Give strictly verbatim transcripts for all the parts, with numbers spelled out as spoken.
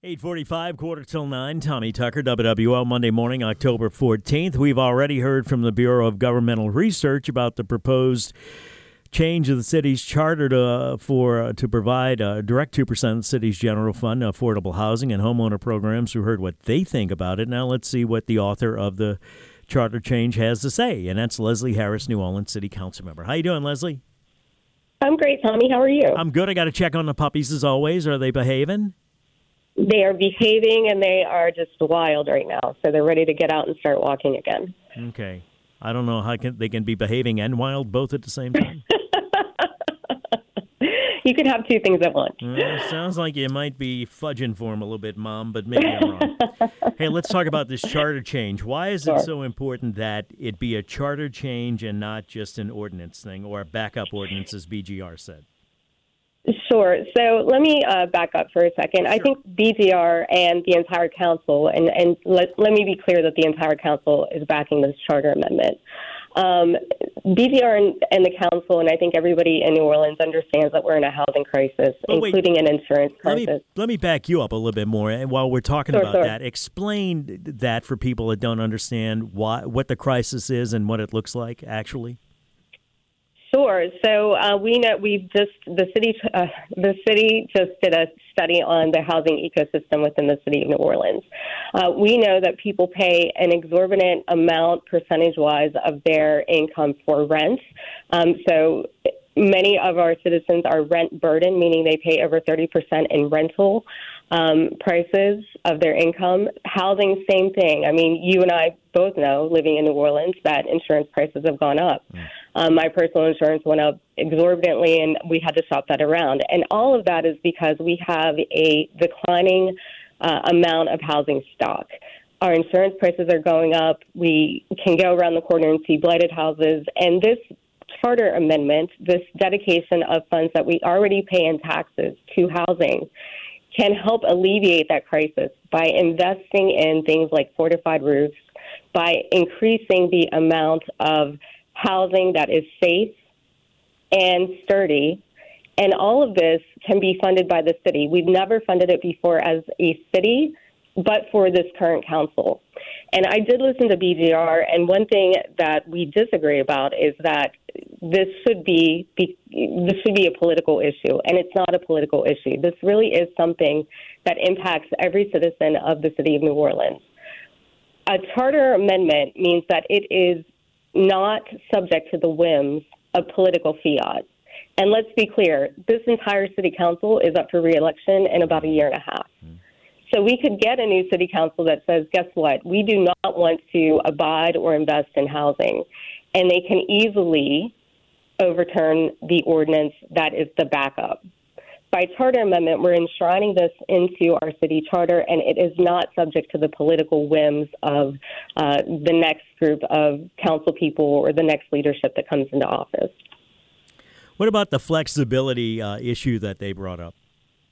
eight forty-five, quarter till nine, Tommy Tucker, W W L, Monday morning, October fourteenth. We've already heard from the Bureau of Governmental Research about the proposed change of the city's charter to, uh, for uh, to provide uh, direct two percent of the city's general fund, affordable housing and homeowner programs. We heard what they think about it. Now let's see what the author of the charter change has to say, and that's Leslie Harris, New Orleans City Council member. How you doing, Leslie? I'm great, Tommy. How are you? I'm good. I got to check on the puppies as always. Are they behaving? They are behaving, and they are just wild right now. So they're ready to get out and start walking again. Okay. I don't know how can, they can be behaving and wild both at the same time. You could have two things at once. Well, sounds like you might be fudging for them a little bit, Mom, but maybe I'm wrong. Hey, let's talk about this charter change. Why is Sure. it so important that it be a charter change and not just an ordinance thing or a backup ordinance, as B G R said? Sure. So let me uh, back up for a second. Sure. I think B G R and the entire council, and, and let, let me be clear that the entire council is backing this charter amendment. Um, B G R and, and the council, and I think everybody in New Orleans understands that we're in a housing crisis, Oh, wait. including an insurance Let crisis. me, let me back you up a little bit more. And while we're talking Sure, about sure. that, explain that for people that don't understand why, what the crisis is and what it looks like, actually. Sure. So uh, we know we've just the city uh, the city just did a study on the housing ecosystem within the city of New Orleans. Uh, we know that people pay an exorbitant amount, percentage-wise, of their income for rent. Um, so many of our citizens are rent burdened, meaning they pay over thirty percent in rental um, prices of their income. Housing, same thing. I mean, you and I both know, living in New Orleans, that insurance prices have gone up. Mm. Um, my personal insurance went up exorbitantly, and we had to shop that around. And all of that is because we have a declining uh, amount of housing stock. Our insurance prices are going up. We can go around the corner and see blighted houses. And this charter amendment, this dedication of funds that we already pay in taxes to housing, can help alleviate that crisis by investing in things like fortified roofs, by increasing the amount of housing that is safe and sturdy. And all of this can be funded by the city. We've never funded it before as a city, but for this current council. And I did listen to B G R, and one thing that we disagree about is that this should be, be this should be a political issue, and it's not a political issue. This really is something that impacts every citizen of the city of New Orleans. A charter amendment means that it is not subject to the whims of political fiat. And let's be clear, this entire city council is up for re-election in about a year and a half. Mm. So we could get a new city council that says, guess what, we do not want to abide or invest in housing. And they can easily overturn the ordinance that is the backup. By charter amendment, we're enshrining this into our city charter, and it is not subject to the political whims of uh, the next group of council people or the next leadership that comes into office. What about the flexibility uh, issue that they brought up?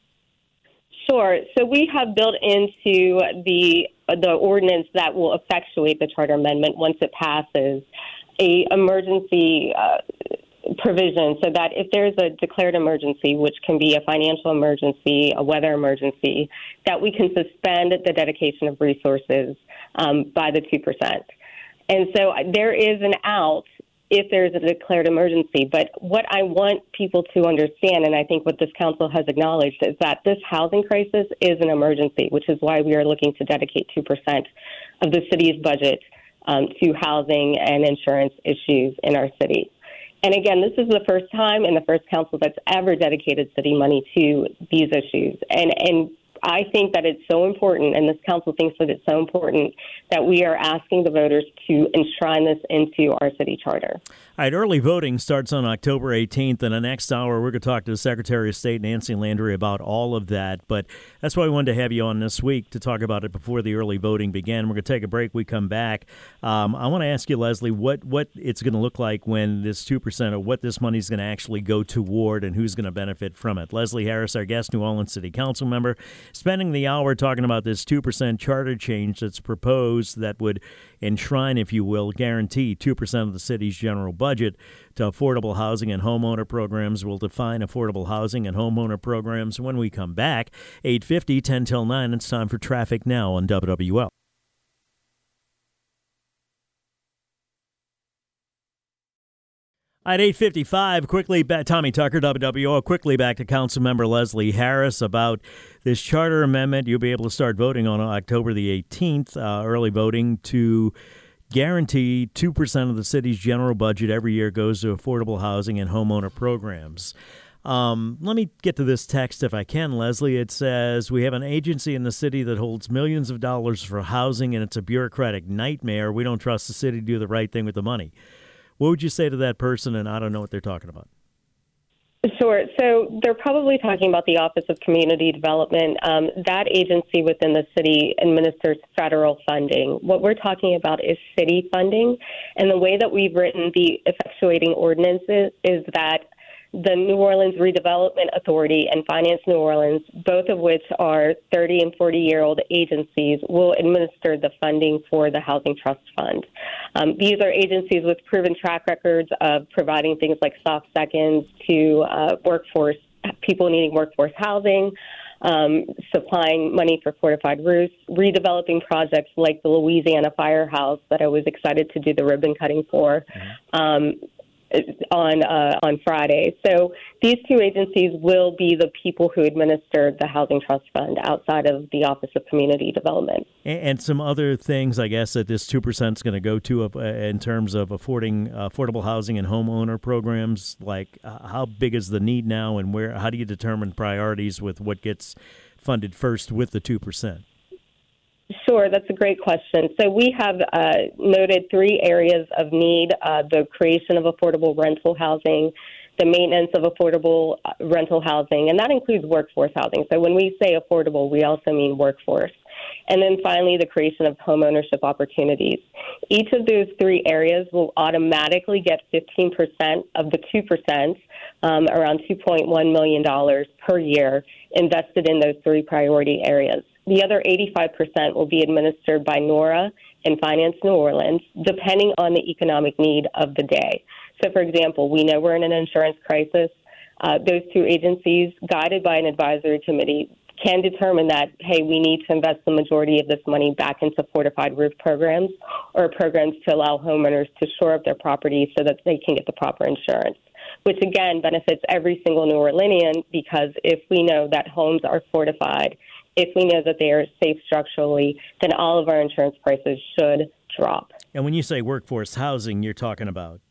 Sure. So we have built into the the ordinance that will effectuate the charter amendment once it passes a emergency uh, provision, so that if there's a declared emergency, which can be a financial emergency, a weather emergency, that we can suspend the dedication of resources um, by the two percent. And so there is an out if there's a declared emergency. But what I want people to understand, and I think what this council has acknowledged, is that this housing crisis is an emergency, which is why we are looking to dedicate two percent of the city's budget um, to housing and insurance issues in our city. And again, this is the first time in the first council that's ever dedicated city money to these issues. And and I think that it's so important, and this council thinks that it's so important, that we are asking the voters to enshrine this into our city charter. All right, early voting starts on October eighteenth. In the next hour, we're going to talk to the Secretary of State, Nancy Landry, about all of that. But that's why we wanted to have you on this week to talk about it before the early voting began. We're going to take a break. We come back. Um, I want to ask you, Leslie, what, what it's going to look like when this two percent or what this money is going to actually go toward and who's going to benefit from it. Leslie Harris, our guest, New Orleans City Council member, spending the hour talking about this two percent charter change that's proposed that would enshrine, if you will, guarantee two percent of the city's general budget to affordable housing and homeowner programs. We'll define affordable housing and homeowner programs when we come back. eight fifty, ten till nine. It's time for Traffic Now on W W L. At eight fifty-five, quickly back, Tommy Tucker, W W O, quickly back to Councilmember Leslie Harris about this charter amendment. You'll be able to start voting on October the eighteenth, uh, early voting to guarantee two percent of the city's general budget every year goes to affordable housing and homeowner programs. Um, let me get to this text if I can, Leslie. It says, we have an agency in the city that holds millions of dollars for housing, and it's a bureaucratic nightmare. We don't trust the city to do the right thing with the money. What would you say to that person? And I don't know what they're talking about. Sure. So they're probably talking about the Office of Community Development. Um, that agency within the city administers federal funding. What we're talking about is city funding. And the way that we've written the effectuating ordinances is that the New Orleans Redevelopment Authority and Finance New Orleans, both of which are thirty and forty-year-old agencies, will administer the funding for the Housing Trust Fund. Um, these are agencies with proven track records of providing things like soft seconds to uh, workforce, people needing workforce housing, um, supplying money for fortified roofs, redeveloping projects like the Louisiana Firehouse that I was excited to do the ribbon cutting for. Mm-hmm. Um, on uh, on Friday. So these two agencies will be the people who administer the Housing Trust Fund outside of the Office of Community Development. And, and some other things, I guess, that this two percent is going to go to uh, in terms of affording uh, affordable housing and homeowner programs, like uh, how big is the need now, and where? How do you determine priorities with what gets funded first with the two percent? Sure, that's a great question. So we have uh, noted three areas of need, uh, the creation of affordable rental housing, the maintenance of affordable rental housing, and that includes workforce housing. So when we say affordable, we also mean workforce. And then finally, the creation of home ownership opportunities. Each of those three areas will automatically get fifteen percent of the two percent, um, around two point one million dollars per year, invested in those three priority areas. The other eighty-five percent will be administered by Nora and Finance New Orleans, depending on the economic need of the day. So, for example, we know we're in an insurance crisis. Uh, those two agencies, guided by an advisory committee, can determine that, hey, we need to invest the majority of this money back into fortified roof programs or programs to allow homeowners to shore up their property so that they can get the proper insurance, which, again, benefits every single New Orleanian, because if we know that homes are fortified, if we know that they are safe structurally, then all of our insurance prices should drop. And when you say workforce housing, you're talking about?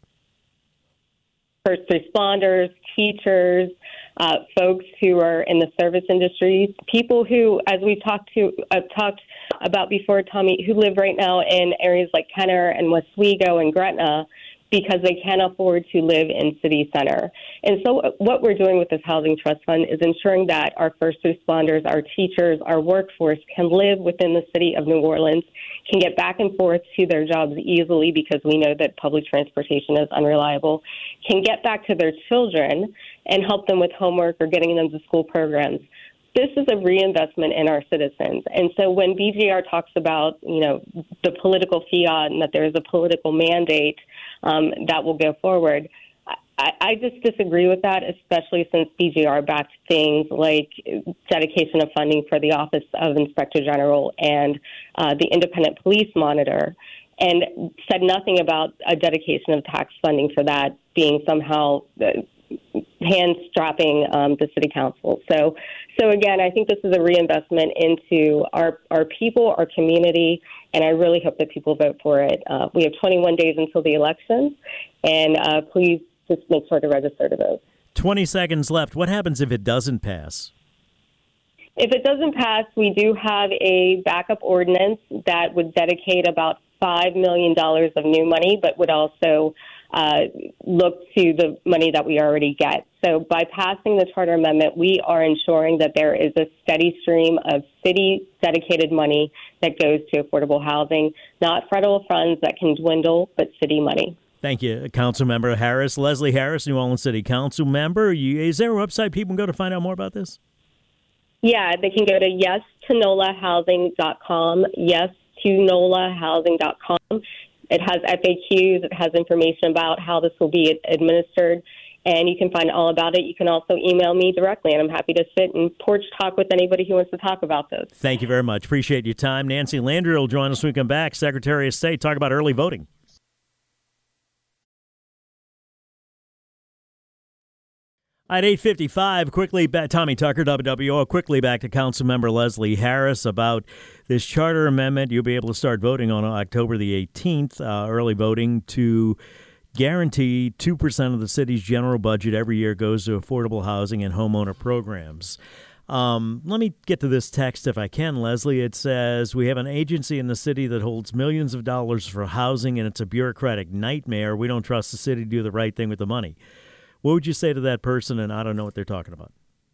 First responders, teachers, uh, folks who are in the service industries, people who, as we've talked to, uh, talked about before, Tommy, who live right now in areas like Kenner and Westwego and Gretna, because they can't afford to live in city center. And so what we're doing with this Housing Trust Fund is ensuring that our first responders, our teachers, our workforce can live within the city of New Orleans, can get back and forth to their jobs easily because we know that public transportation is unreliable, can get back to their children and help them with homework or getting them to school programs. This is a reinvestment in our citizens. And so when B G R talks about, you know, the political fiat and that there is a political mandate um, that will go forward, I, I just disagree with that, especially since B G R backed things like dedication of funding for the Office of Inspector General and uh, the Independent Police Monitor, and said nothing about a dedication of tax funding for that being somehow uh, hand-strapping um, the city council. So, so again, I think this is a reinvestment into our, our people, our community, and I really hope that people vote for it. Uh, we have twenty-one days until the election, and uh, please just make sure to register to vote. twenty seconds left. What happens if it doesn't pass? If it doesn't pass, we do have a backup ordinance that would dedicate about five million dollars of new money, but would also uh, look to the money that we already get. So by passing the charter amendment, we are ensuring that there is a steady stream of city-dedicated money that goes to affordable housing, not federal funds that can dwindle, but city money. Thank you, Councilmember Harris. Leslie Harris, New Orleans City Council member. You, is there a website people can go to find out more about this? Yeah, they can go to yes to nola housing dot com, yes to N O L A housing dot com. It has F A Qs. It has information about how this will be administered, and you can find all about it. You can also email me directly, and I'm happy to sit and porch talk with anybody who wants to talk about this. Thank you very much. Appreciate your time. Nancy Landry will join us when we come back. Secretary of State, talk about early voting. At eight fifty-five, quickly back, Tommy Tucker, W W O, quickly back to Councilmember Leslie Harris about this charter amendment. You'll be able to start voting on October the eighteenth, uh, early voting to guarantee two percent of the city's general budget every year goes to affordable housing and homeowner programs. Um, let me get to this text if I can, Leslie. It says, we have an agency in the city that holds millions of dollars for housing, and it's a bureaucratic nightmare. We don't trust the city to do the right thing with the money. What would you say to that person? And I don't know what they're talking about.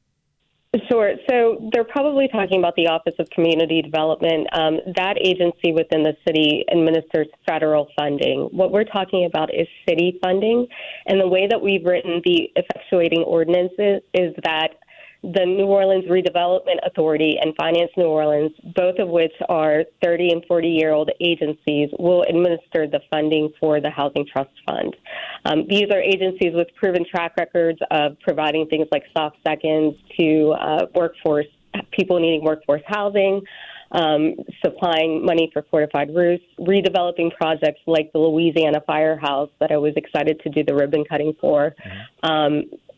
Sure. So they're probably talking about the Office of Community Development. Um, that agency within the city administers federal funding. What we're talking about is city funding. And the way that we've written the effectuating ordinances is that the New Orleans Redevelopment Authority and Finance New Orleans, both of which are thirty and forty-year-old agencies, will administer the funding for the Housing Trust Fund. Um, these are agencies with proven track records of providing things like soft seconds to uh, workforce, people needing workforce housing, um, supplying money for fortified roofs, redeveloping projects like the Louisiana Firehouse that I was excited to do the ribbon cutting for. Mm-hmm. Um,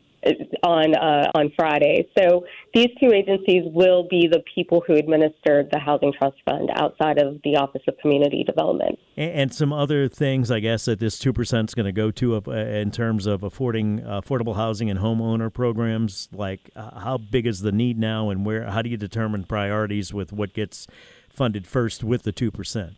on uh, on Friday. So these two agencies will be the people who administer the Housing Trust Fund outside of the Office of Community Development. And, and some other things, I guess, that this two percent is going to go to uh, in terms of affording uh, affordable housing and homeowner programs, like uh, how big is the need now, and where? How do you determine priorities with what gets funded first with the two percent?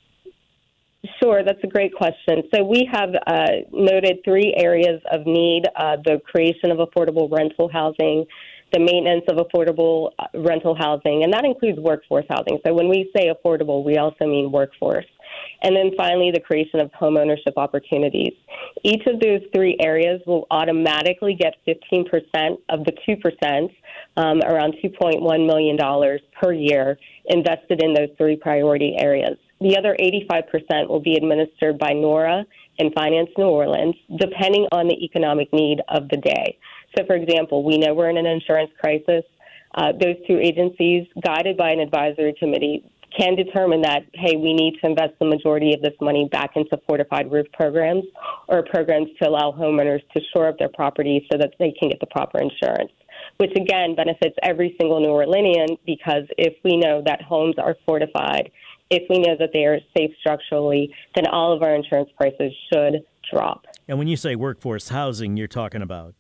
Sure, that's a great question. So we have uh, noted three areas of need, uh, the creation of affordable rental housing, the maintenance of affordable rental housing, and that includes workforce housing. So when we say affordable, we also mean workforce. And then finally, the creation of home ownership opportunities. Each of those three areas will automatically get fifteen percent of the two percent, um, around two point one million dollars per year, invested in those three priority areas. The other eighty-five percent will be administered by Nora and Finance New Orleans, depending on the economic need of the day. So, for example, we know we're in an insurance crisis. Uh, those two agencies, guided by an advisory committee, can determine that, hey, we need to invest the majority of this money back into fortified roof programs or programs to allow homeowners to shore up their property so that they can get the proper insurance, which, again, benefits every single New Orleanian, because if we know that homes are fortified, if we know that they are safe structurally, then all of our insurance prices should drop. And when you say workforce housing, you're talking about?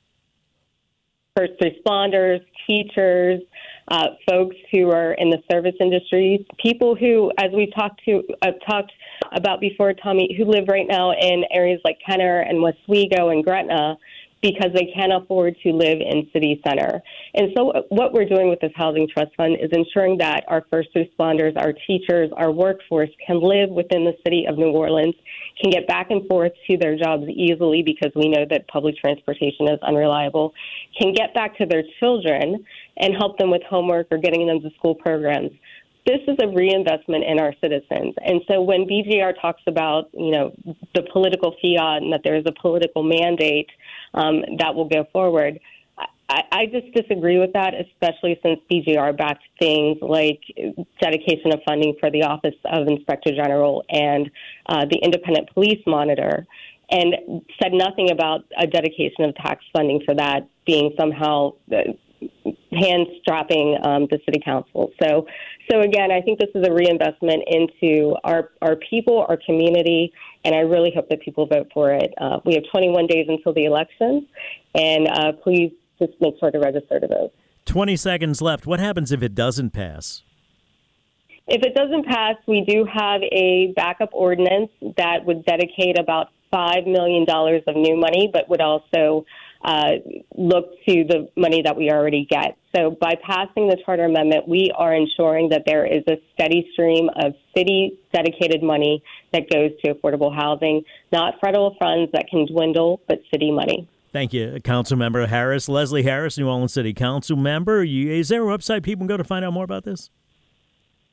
First responders, teachers, uh, folks who are in the service industries, people who, as we've talked to uh, talked about before, Tommy, who live right now in areas like Kenner and Westwego and Gretna, because they can't afford to live in city center. And so what we're doing with this Housing Trust Fund is ensuring that our first responders, our teachers, our workforce can live within the city of New Orleans, can get back and forth to their jobs easily because we know that public transportation is unreliable, can get back to their children and help them with homework or getting them to school programs. This is a reinvestment in our citizens. And so when B G R talks about, you know, the political fiat and that there is a political mandate um, that will go forward, I, I just disagree with that, especially since B G R backed things like dedication of funding for the Office of Inspector General and uh, the Independent Police Monitor, and said nothing about a dedication of tax funding for that being somehow uh, hand-strapping um, the city council. So, so again, I think this is a reinvestment into our, our people, our community, and I really hope that people vote for it. Uh, we have twenty-one days until the election, and uh, please just make sure to register to vote. twenty seconds left. What happens if it doesn't pass? If it doesn't pass, we do have a backup ordinance that would dedicate about five million dollars of new money, but would also uh, look to the money that we already get. So by passing the charter amendment, we are ensuring that there is a steady stream of city-dedicated money that goes to affordable housing, not federal funds that can dwindle, but city money. Thank you, Councilmember Harris. Leslie Harris, New Orleans City Council member. You, is there a website people can go to find out more about this?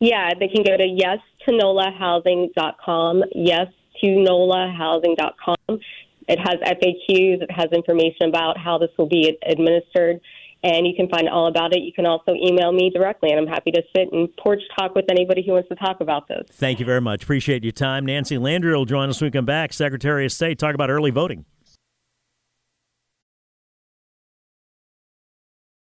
Yeah, they can go to yes to nola housing dot com, yes to nola housing dot com. It has F A Qs. It has information about how this will be administered, and you can find all about it. You can also email me directly, and I'm happy to sit and porch talk with anybody who wants to talk about this. Thank you very much. Appreciate your time. Nancy Landry will join us when we come back. Secretary of State, talk about early voting.